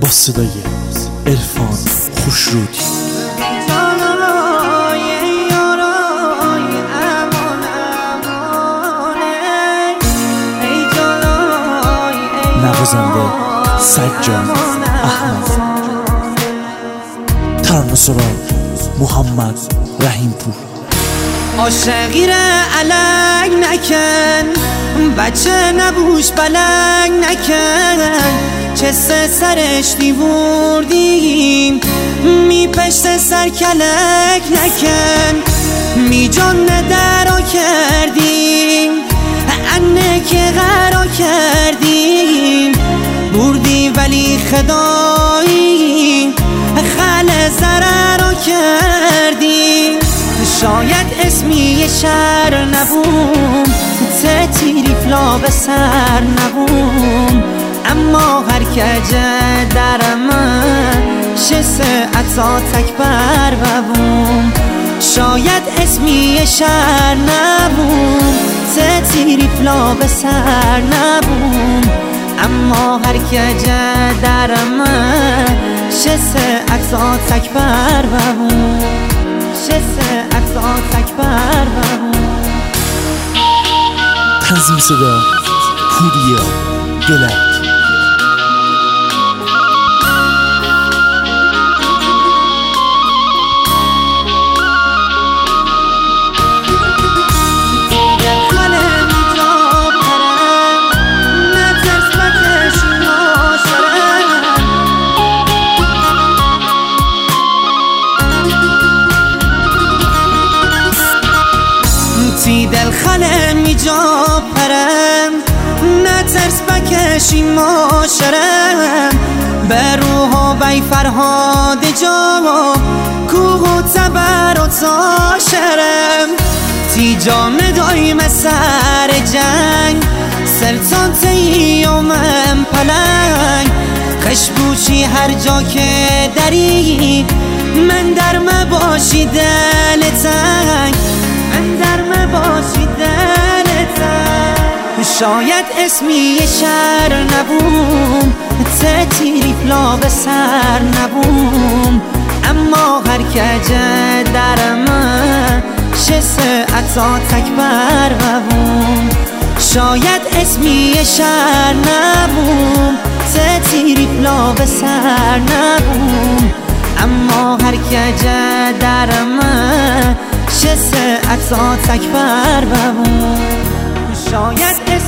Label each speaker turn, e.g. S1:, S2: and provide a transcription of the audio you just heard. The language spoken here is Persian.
S1: صدای عرفان خوشرودی. نوازنده سجاد احمد. ترانه‌سرا محمد رحیم پور.
S2: عاشقی را علنگ نکن، بچه نبوش بلنگ نکن، چه سرش دیوردیم می پشت سر کلک نکن، می جان درا کردیم انه که غرا کردیم، بردی ولی خدایی خل ضررا کردیم. شاید اسمی شهر نبوم، تیری فلا به سر نبوم، اما هر کجه در من شسه اتا تکبر ببوم. شاید اسمی شهر نبوم، تیری فلا به سر نبوم، اما هر کجه در من شسه اتا تکبر ببوم، شسه اتا تکبر ببوم.
S1: تنظیم صدا پوریا دولت.
S2: دل خاله می جا پرم، نترس بکشی ماشرم، به روح و بی فرهاد جا کوه و تبر و تاشرم. تی جان دایم سر جنگ، سلطان تی و من پلنگ، خش بوشی هر جا که دری، من در مباشی دل تنگ، من در مباشی دلتم. شاید اسمی شهر نبوم، تیری فلا به سر نبوم، اما هر کجه در من شسه اتا تکبر ببوم. شاید اسمی شهر نبوم، تیری فلا به سر نبوم، اما هر کجه در من شسه اتا تکبر ببوم. شاید